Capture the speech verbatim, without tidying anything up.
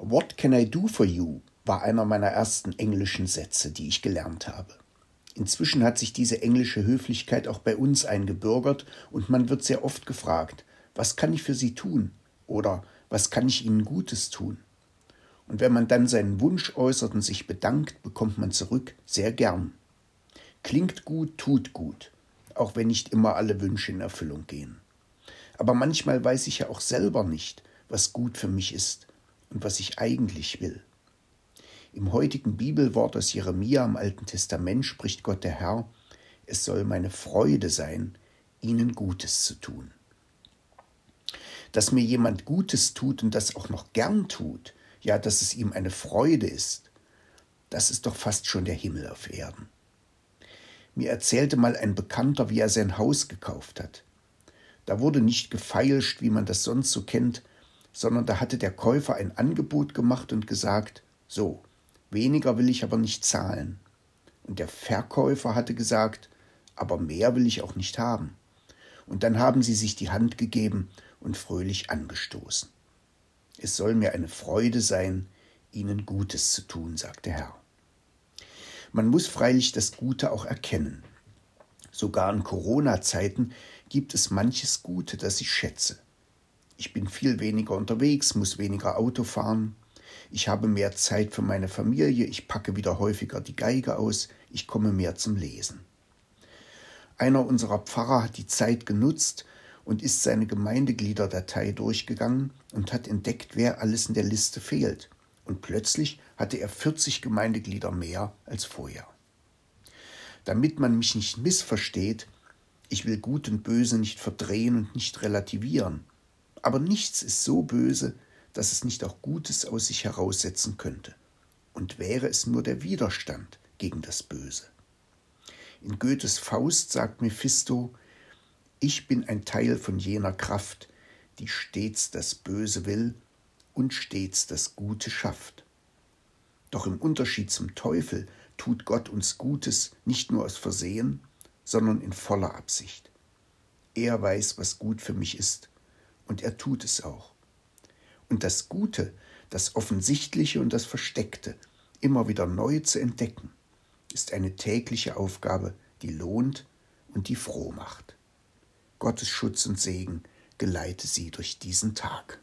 What can I do for you? War einer meiner ersten englischen Sätze, die ich gelernt habe. Inzwischen hat sich diese englische Höflichkeit auch bei uns eingebürgert und man wird sehr oft gefragt, was kann ich für Sie tun? Oder was kann ich Ihnen Gutes tun? Und wenn man dann seinen Wunsch äußert und sich bedankt, bekommt man zurück, sehr gern. Klingt gut, tut gut, auch wenn nicht immer alle Wünsche in Erfüllung gehen. Aber manchmal weiß ich ja auch selber nicht, was gut für mich ist und was ich eigentlich will. Im heutigen Bibelwort aus Jeremia im Alten Testament spricht Gott der Herr, es soll meine Freude sein, ihnen Gutes zu tun. Dass mir jemand Gutes tut und das auch noch gern tut, ja, dass es ihm eine Freude ist, das ist doch fast schon der Himmel auf Erden. Mir erzählte mal ein Bekannter, wie er sein Haus gekauft hat. Da wurde nicht gefeilscht, wie man das sonst so kennt, sondern da hatte der Käufer ein Angebot gemacht und gesagt, so, weniger will ich aber nicht zahlen. Und der Verkäufer hatte gesagt, aber mehr will ich auch nicht haben. Und dann haben sie sich die Hand gegeben und fröhlich angestoßen. Es soll mir eine Freude sein, ihnen Gutes zu tun, sagt der Herr. Man muss freilich das Gute auch erkennen. Sogar in Corona-Zeiten gibt es manches Gute, das ich schätze. Ich bin viel weniger unterwegs, muss weniger Auto fahren. Ich habe mehr Zeit für meine Familie, ich packe wieder häufiger die Geige aus, ich komme mehr zum Lesen. Einer unserer Pfarrer hat die Zeit genutzt und ist seine Gemeindegliederdatei durchgegangen und hat entdeckt, wer alles in der Liste fehlt. Und plötzlich hatte er vierzig Gemeindeglieder mehr als vorher. Damit man mich nicht missversteht, ich will Gut und Böse nicht verdrehen und nicht relativieren. Aber nichts ist so böse, dass es nicht auch Gutes aus sich heraussetzen könnte. Und wäre es nur der Widerstand gegen das Böse. In Goethes Faust sagt Mephisto, ich bin ein Teil von jener Kraft, die stets das Böse will und stets das Gute schafft. Doch im Unterschied zum Teufel tut Gott uns Gutes nicht nur aus Versehen, sondern in voller Absicht. Er weiß, was gut für mich ist, und er tut es auch. Und das Gute, das Offensichtliche und das Versteckte immer wieder neu zu entdecken, ist eine tägliche Aufgabe, die lohnt und die froh macht. Gottes Schutz und Segen geleite sie durch diesen Tag.